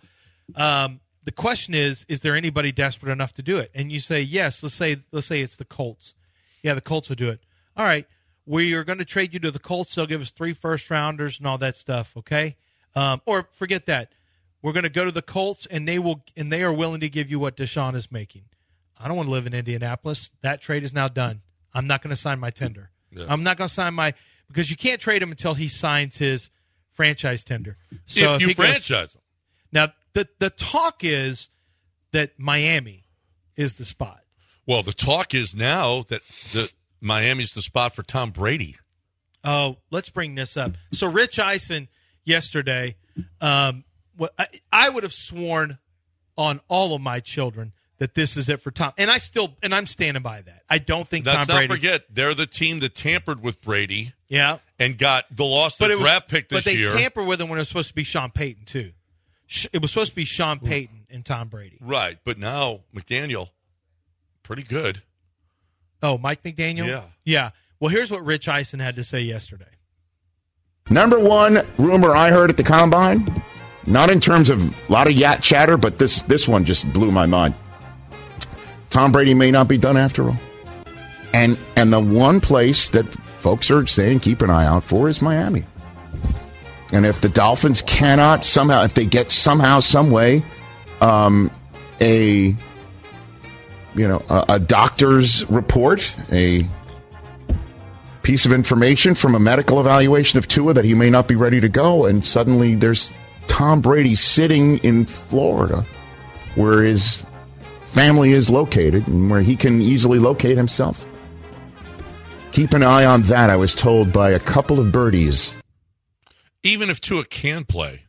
Um, the question is, is there anybody desperate enough to do it? And you say yes. Let's say let's say it's the Colts. Yeah, the Colts will do it. All right, we are going to trade you to the Colts. They'll give us three first rounders and all that stuff. Okay. Um, or forget that. We're going to go to the Colts, and they will, and they are willing to give you what Deshaun is making. I don't want to live in Indianapolis. That trade is now done. I'm not going to sign my tender. Yeah. I'm not going to sign my because you can't trade him until he signs his franchise tender. So if you he goes- franchise him. now the the talk is that Miami is the spot. Well, the talk is now that the Miami's the spot for Tom Brady. Oh, let's bring this up. So Rich Eisen yesterday, um, what I, I would have sworn on all of my children that this is it for Tom, and I still and I'm standing by that. I don't think Let's Tom not Brady. forget, they're the team that tampered with Brady Yeah, and got the lost the but it was, draft pick this but they year. tampered with him when it was supposed to be Sean Payton too. Sh- It was supposed to be Sean Payton and Tom Brady. Right, but now McDaniel, pretty good. Oh, Mike McDaniel. Yeah. yeah. Well, here's what Rich Eisen had to say yesterday. Number one rumor I heard at the Combine, not in terms of a lot of yacht chatter, but this, this one just blew my mind. Tom Brady may not be done after all. And and the one place that folks are saying keep an eye out for is Miami. And if the Dolphins cannot somehow, if they get somehow, some way, um, a you know a, a doctor's report, a piece of information from a medical evaluation of Tua that he may not be ready to go, and suddenly there's Tom Brady sitting in Florida, where his family is located and where he can easily locate himself. Keep an eye on that, I was told by a couple of birdies. Even if Tua can play.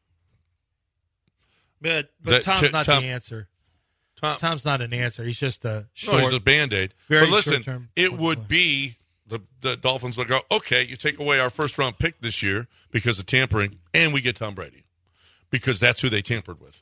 But but That- Tom's t- not Tom- the answer. Tom, Tom's not an answer. He's just a short. no, he's a Band-Aid. very But listen, short-term- it would be, the, the Dolphins would go, okay, you take away our first-round pick this year because of tampering, and we get Tom Brady. Because that's who they tampered with.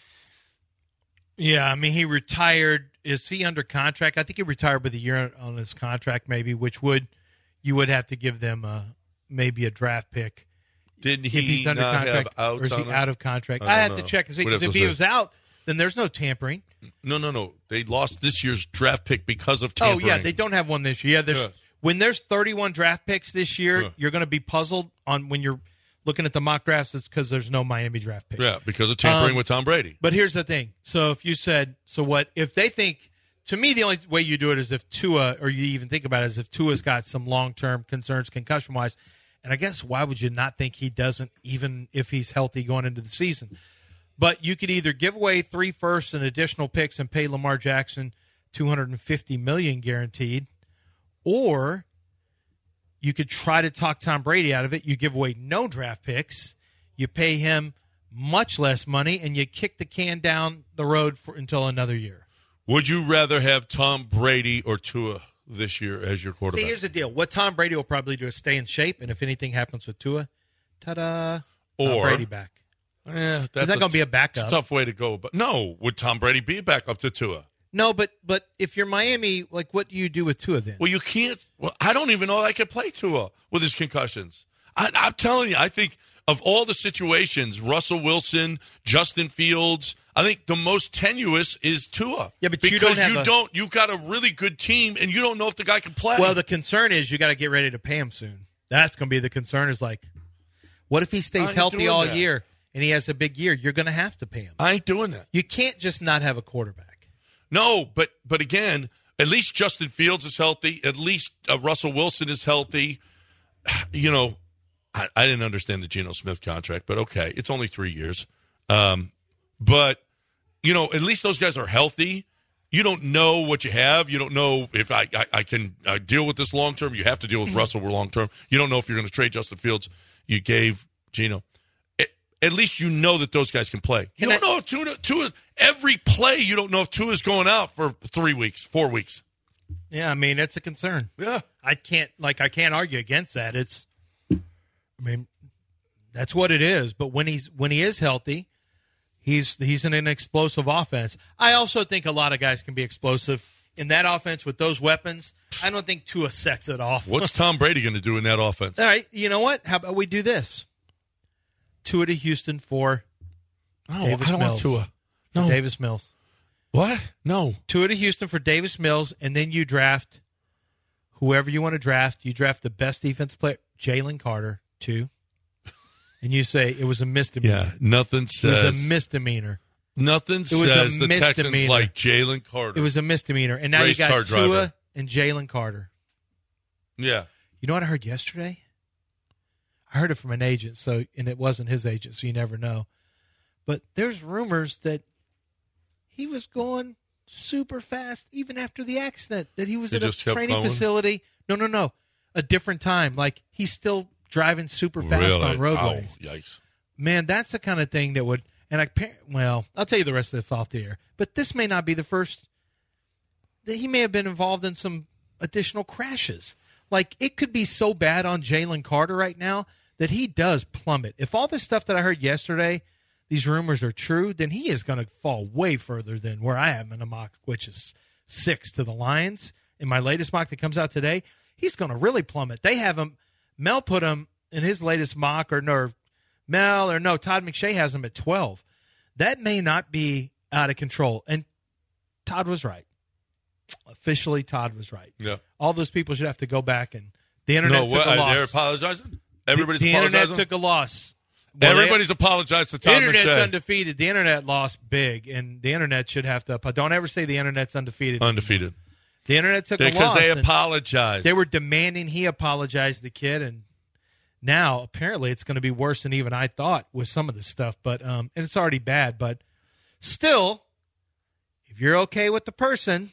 Yeah, I mean, he retired. Is he under contract? I think he retired with a year on his contract, maybe, which would you would have to give them a, maybe a draft pick. Didn't If he he's under not contract, have outs or is he on it? out of contract? I I, don't have know. to check and see, We'd because have if to he see. was out, then there's no tampering. No, no, no. They lost this year's draft pick because of Oh, tampering. yeah, they don't have one this year. Yeah, there's, Yes. when there's thirty-one draft picks this year, Yeah. you're going to be puzzled on when you're looking at the mock drafts. It's because there's no Miami draft pick. Yeah, because of tampering Um, with Tom Brady. But here's the thing. So if you said, so what, if they think, to me, the only way you do it is if Tua, or you even think about it, is if Tua's got some long-term concerns concussion-wise. And I guess why would you not think he doesn't, even if he's healthy going into the season? But you could either give away three firsts and additional picks and pay Lamar Jackson two hundred fifty million dollars guaranteed, or you could try to talk Tom Brady out of it. You give away no draft picks, you pay him much less money, and you kick the can down the road for until another year. Would you rather have Tom Brady or Tua this year as your quarterback? See, here's the deal. What Tom Brady will probably do is stay in shape, and if anything happens with Tua, ta-da, Tom Or- Brady back. Yeah, that's not gonna be a backup. It's a tough way to go. But no, would Tom Brady be a backup to Tua? No, but but if you're Miami, like, what do you do with Tua then? Well, you can't. Well, I don't even know I could play Tua with his concussions. I, I'm telling you, I think of all the situations, Russell Wilson, Justin Fields, I think the most tenuous is Tua. Yeah, but you because don't have you a- don't. You've got a really good team, and you don't know if the guy can play. Well, the concern is you got to get ready to pay him soon. That's going to be the concern. Is like, what if he I stays ain't healthy doing all that. year and he has a big year? You're going to have to pay him. I ain't doing that. You can't just not have a quarterback. No, but but again, at least Justin Fields is healthy. At least uh, Russell Wilson is healthy. You know, I, I didn't understand the Geno Smith contract, but okay, it's only three years. Um, but you know, at least those guys are healthy. You don't know what you have. You don't know if I I, I can uh, deal with this long term. You have to deal with Russell long term. You don't know if you're going to trade Justin Fields. You gave Geno. At least you know that those guys can play. You And don't know if Tua, Tua, every play, you don't know if Tua is going out for three weeks, four weeks. Yeah, I mean, it's a concern. Yeah. I can't, like, I can't argue against that. It's, I mean, that's what it is. But when he's when he is healthy, he's he's in an explosive offense. I also think a lot of guys can be explosive in that offense with those weapons. I don't think Tua sets it off. What's Tom Brady going to do in that offense? All right, you know what? How about we do this? Tua to Houston for No, Davis I don't Mills. want Tua. for No. Davis Mills. What? No. Tua to Houston for Davis Mills, and then you draft whoever you want to draft. You draft the best defensive player, Jalen Carter, two, and you say it was a misdemeanor. Yeah, nothing It says. was a misdemeanor. nothing was a says the Texans misdemeanor. like Jalen Carter. It was a misdemeanor, and now Race you car got Tua driver. and Jalen Carter. Yeah. You know what I heard yesterday? I heard it from an agent, so and it wasn't his agent, so you never know. But there's rumors that he was going super fast even after the accident, that he was He at a just kept training going? facility. No, no, no. A different time. Like, he's still driving super fast Really? on roadways. Oh, yikes. Man, that's the kind of thing that would, and I, well, I'll tell you the rest of this off the air, but this may not be the first, that he may have been involved in some additional crashes. Like, it could be so bad on Jalen Carter right now that he does plummet. If all this stuff that I heard yesterday, these rumors are true, then he is going to fall way further than where I am in a mock, which is six to the Lions. In my latest mock that comes out today, he's going to really plummet. They have him, Mel put him in his latest mock, or no, Mel, or no, Todd McShay has him at twelve. That may not be out of control. And Todd was right. Officially, Todd was right. Yeah. All those people should have to go back, and the internet No, took what, a loss. they're apologizing? Everybody's the, the apologizing? internet took a loss. Well, Everybody's they, apologized to the Todd internet's McShay. undefeated. The internet lost big, and the internet should have to. Don't ever say the internet's undefeated. Undefeated. The internet took because a loss. they and apologized. They were demanding he apologize to the kid, and now apparently it's going to be worse than even I thought with some of this stuff. But um, and it's already bad. But still, if you're okay with the person,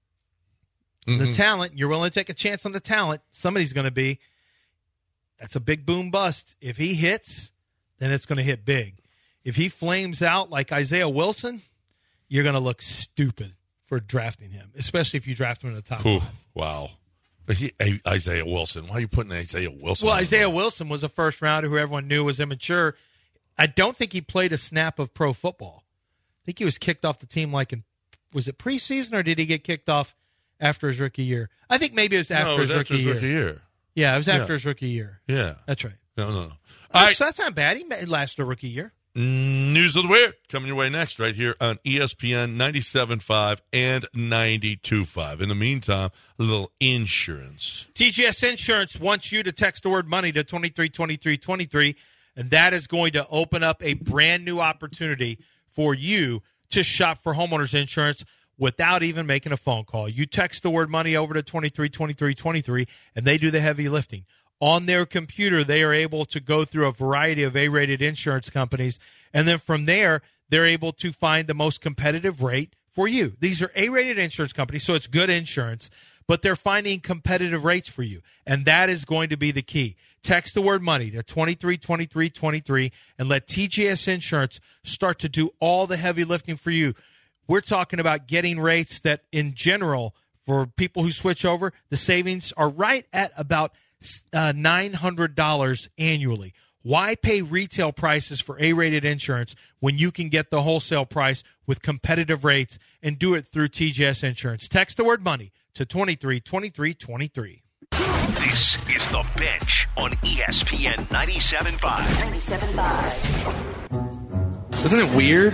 mm-hmm. the talent, you're willing to take a chance on the talent, somebody's going to be. That's a big boom bust. If he hits, then it's going to hit big. If he flames out like Isaiah Wilson, you're going to look stupid for drafting him, especially if you draft him in the top Ooh, five. wow. He, Isaiah Wilson. Why are you putting Isaiah Wilson? Well, on Isaiah there? Wilson was a first rounder who everyone knew was immature. I don't think he played a snap of pro football. I think he was kicked off the team like in, was it preseason or did he get kicked off after his rookie year? I think maybe it was after, no, it was his, after rookie his rookie year. year. Yeah, it was after Yeah. his rookie year. Yeah. That's right. No, no, no. Oh, All right. so that's not bad. He lasted a rookie year. News of the Weird coming your way next right here on E S P N ninety-seven point five and ninety-two point five. In the meantime, a little insurance. T G S Insurance wants you to text the word money to twenty-three twenty-three twenty-three, and that is going to open up a brand new opportunity for you to shop for homeowners insurance without even making a phone call. You text the word money over to twenty-three twenty-three twenty-three, and they do the heavy lifting. On their computer, they are able to go through a variety of A-rated insurance companies, and then from there, they're able to find the most competitive rate for you. These are A-rated insurance companies, so it's good insurance, but they're finding competitive rates for you, and that is going to be the key. Text the word money to twenty-three twenty-three twenty-three and let T G S Insurance start to do all the heavy lifting for you. We're talking about getting rates that, in general, for people who switch over, the savings are right at about uh, nine hundred dollars annually. Why pay retail prices for A-rated insurance when you can get the wholesale price with competitive rates and do it through T G S Insurance? Text the word money to twenty-three twenty-three twenty-three. This is The Bench on E S P N ninety-seven point five. ninety-seven point five. Isn't it weird?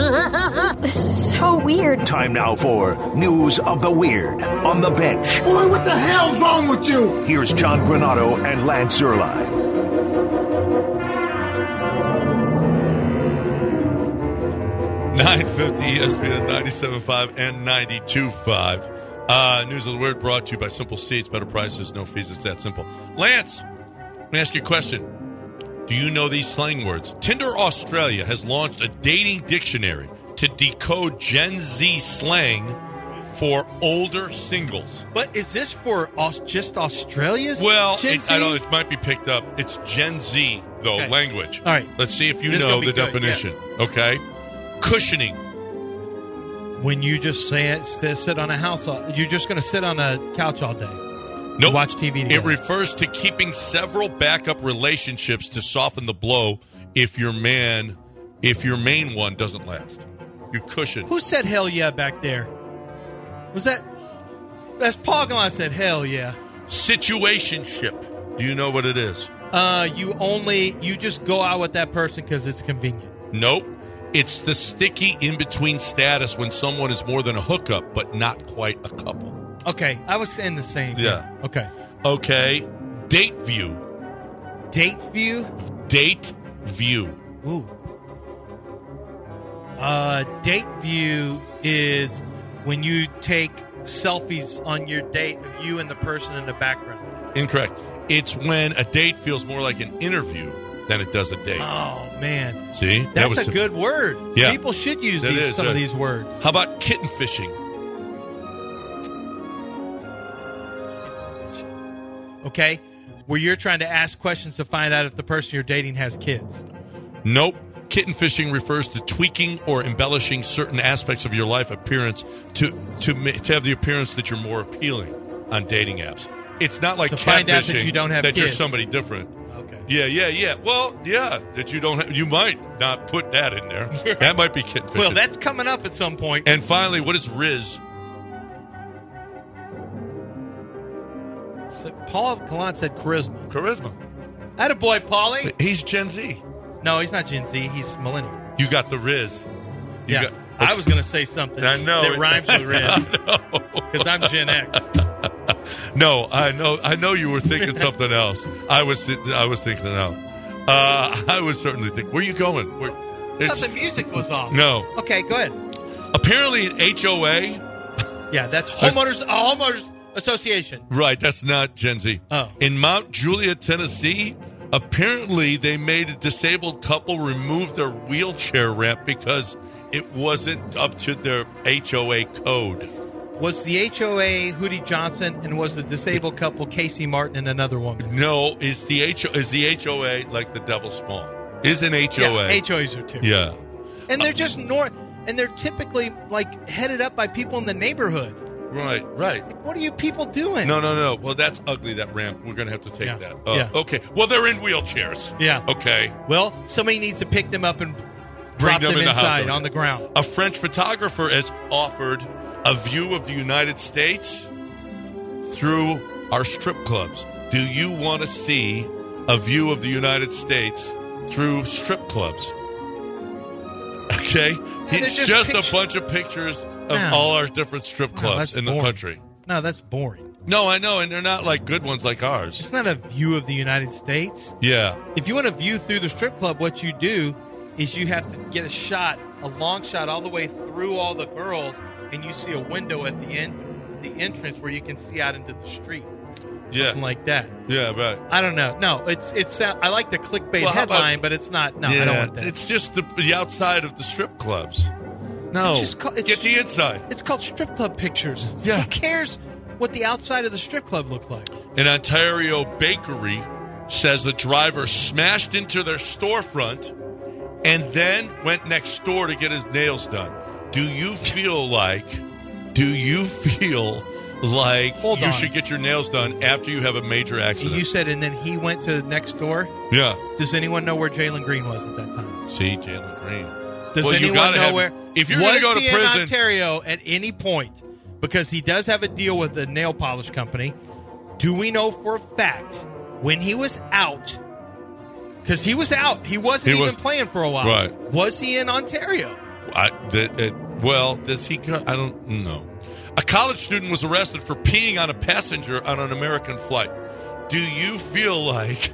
This is so weird. Time now for News of the Weird on The Bench. Boy, what the hell's wrong with you? Here's John Granado and Lance Zierlein. nine fifty E S P N ninety-seven point five and ninety-two point five. Uh, News of the Weird brought to you by Simple Seats. Better prices, no fees. It's that simple. Lance, let me ask you a question. Do you know these slang words? Tinder Australia has launched a dating dictionary to decode Gen Z slang for older singles. But is this for Aus- just Australia's Well, Gen it, Z? I know it might be picked up. It's Gen Z, though, Okay. language. All right. Let's see if you This is know gonna the be good, definition. Okay. Cushioning. When you just say it, sit sit on a house, all, you're just going to sit on a couch all day. Nope. Watch T V together. It refers to keeping several backup relationships to soften the blow if your man, if your main one doesn't last. You cushion. Who said hell yeah back there? Was that? That's Paul Gallant said hell yeah. Situationship. Do you know what it is? Uh, you only you just go out with that person because it's convenient. Nope. It's the sticky in-between status when someone is more than a hookup, but not quite a couple. Okay, I was saying the same. Yeah. Okay. Okay. Date view. Date view. Date view. Ooh. Uh, date view is when you take selfies on your date of you and the person in the background. Incorrect. It's when a date feels more like an interview than it does a date. Oh man, See? That that's was a some- good word. Yeah. People should use That these, is, some that of is. these words. How about kitten fishing? Okay, where you're trying to ask questions to find out if the person you're dating has kids. Nope. Kitten fishing refers to tweaking or embellishing certain aspects of your life appearance to to, ma- to have the appearance that you're more appealing on dating apps. It's not like So find out that catfishing, you don't have that you're kids. somebody different. Okay. Yeah, yeah, yeah. Well, yeah, that you don't. Have, you might not put that in there. That might be kitten fishing. Well, that's coming up at some point. And finally, what is Riz? So Paul Gallant said charisma. Charisma. Attaboy, Paulie. He's Gen Z. No, he's not Gen Z. He's millennial. You got the Riz. You yeah. got, I was going to say something I know. that rhymes with Riz. Because I'm Gen X. No, I know. I know you were thinking something else. I was. I was thinking no. Uh, I was certainly thinking. Where are you going? Where, I thought the music was off. No. Okay, go ahead. Apparently, an H O A. Yeah, that's homeowners. Uh, homeowners Association. Right. That's not Gen Z. Oh. In Mount Juliet, Tennessee, apparently they made a disabled couple remove their wheelchair ramp because it wasn't up to their H O A code. Was the H O A Hootie Johnson, and was the disabled couple Casey Martin and another woman? No, is the H is the H O A like the Devil's Spawn? Is an H O A? Yeah, H O As are too. Yeah, and they're just north, and they're typically like headed up by people in the neighborhood. Right, right. Like, what are you people doing? No, no, no. Well, that's ugly. That ramp. We're going to have to take yeah. that. Uh, yeah. Okay. Well, they're in wheelchairs. Yeah. Okay. Well, somebody needs to pick them up and Bring drop them, them in inside the on the ground. A French photographer has offered a view of the United States through our strip clubs. Do you want to see a view of the United States through strip clubs? Okay. Yeah, it's just, just pictures. a bunch of pictures of No. all our different strip clubs no, in boring. the country. No, that's boring. No, I know, and they're not like good ones like ours. It's not a view of the United States. Yeah. If you want to view through the strip club, what you do is you have to get a shot, a long shot all the way through all the girls, and you see a window at the end, the entrance where you can see out into the street. Yeah. Something like that. Yeah, right. I don't know. No, it's it's. I like the clickbait Well, how headline, about- but it's not. No, yeah, I don't want that. It's just the, the outside of the strip clubs. No, It's just called- it's- get the inside. It's called strip club pictures. Yeah. Who cares what the outside of the strip club looks like? An Ontario bakery says the driver smashed into their storefront and then went next door to get his nails done. Do you feel like, do you feel like Hold you on. should get your nails done after you have a major accident? You said, and then he went to next door. Yeah. Does anyone know where Jalen Green was at that time? See, Jalen Green. Does Well, you anyone gotta know have- where? if you're was gonna go to he prison- in Ontario at any point? Because he does have a deal with the nail polish company. Do we know for a fact when he was out? Because he was out. He wasn't He even was- playing for a while. Right. Was he in Ontario? I, th- it, well, does he? go- I don't know. A college student was arrested for peeing on a passenger on an American flight. Do you feel like,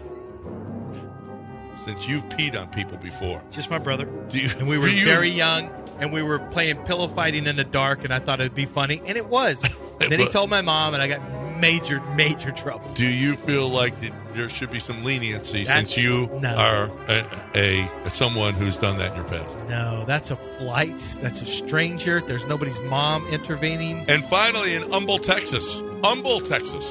since you've peed on people before, Just my brother. do you, And we were do you- very young, and we were playing pillow fighting in the dark, and I thought it would be funny, and it was. Then he But- told my mom, and I got major, major trouble. Do you feel like it, there should be some leniency That's- since you no. are a, a someone who's done that in your past? No, that's a flight. That's a stranger. There's nobody's mom intervening. And finally, in Humble, Texas, Humble, Texas,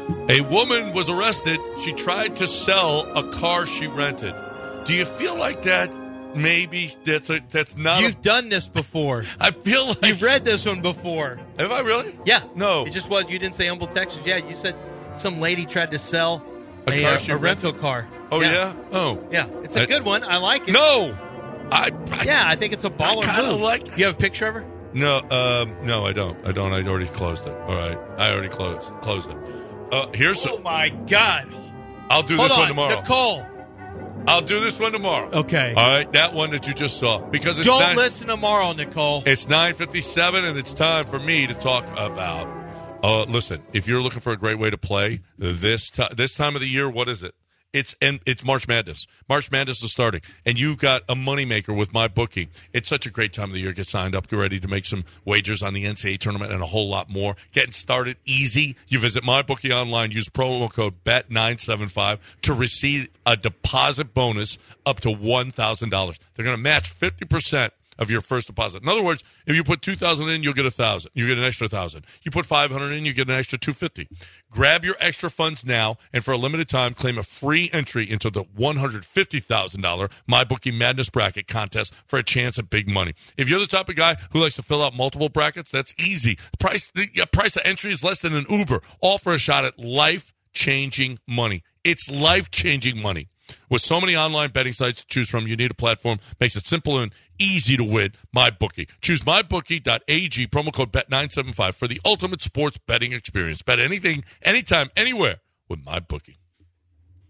a woman was arrested. She tried to sell a car she rented. Do you feel like that? Maybe that's a, that's not. You've a, done this before. I feel like You've read this one before. Have I really? Yeah. No. It just was. You didn't say Humble, Texas. Yeah, you said some lady tried to sell A a, car uh, she a rented? rental car. Oh yeah. Oh Yeah. It's a I- good one. I like it. no. I, I Yeah, I think it's a baller I kinda move. like- You have a picture of her? no. Um, no, I don't. I don't. I already closed it. All right. I already closed closed it. Uh, here's. Oh my God. I'll do Hold this on, one tomorrow. Nicole. I'll do this one tomorrow. Okay. All right. That one that you just saw because it's Don't nine, listen tomorrow, Nicole. It's nine fifty-seven, and it's time for me to talk about. Uh, listen, if you're looking for a great way to play this ti this time of the year, what is it? It's and it's March Madness. March Madness is starting, and you got a moneymaker with MyBookie. It's such a great time of the year. Get signed up, get ready to make some wagers on the N C double A tournament and a whole lot more. Getting started easy. You visit MyBookie online. Use promo code B E T nine seven five to receive a deposit bonus up to one thousand dollars. They're going to match fifty percent of your first deposit. In other words, if you put two thousand dollars in, you'll get one thousand dollars. You get an extra one thousand dollars. You put five hundred dollars in, you get an extra two hundred fifty dollars. Grab your extra funds now, and for a limited time, claim a free entry into the one hundred fifty thousand dollars MyBookie Madness Bracket contest for a chance at big money. If you're the type of guy who likes to fill out multiple brackets, that's easy. Price the uh, price of entry is less than an Uber. All for a shot at life-changing money. It's life-changing money. With so many online betting sites to choose from, you need a platform makes it simple and easy to win. MyBookie. Choose my bookie dot a g, promo code B E T nine seven five for the ultimate sports betting experience. Bet anything, anytime, anywhere with MyBookie.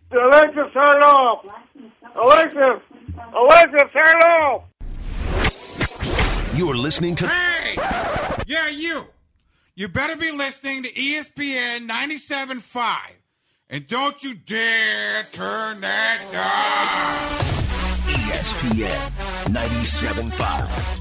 Alexa, turn it off. Alexa, Alexa, turn it off. You're listening to... Hey! Yeah, you. You better be listening to E S P N ninety-seven point five. And don't you dare turn that down. E S P N ninety-seven point five.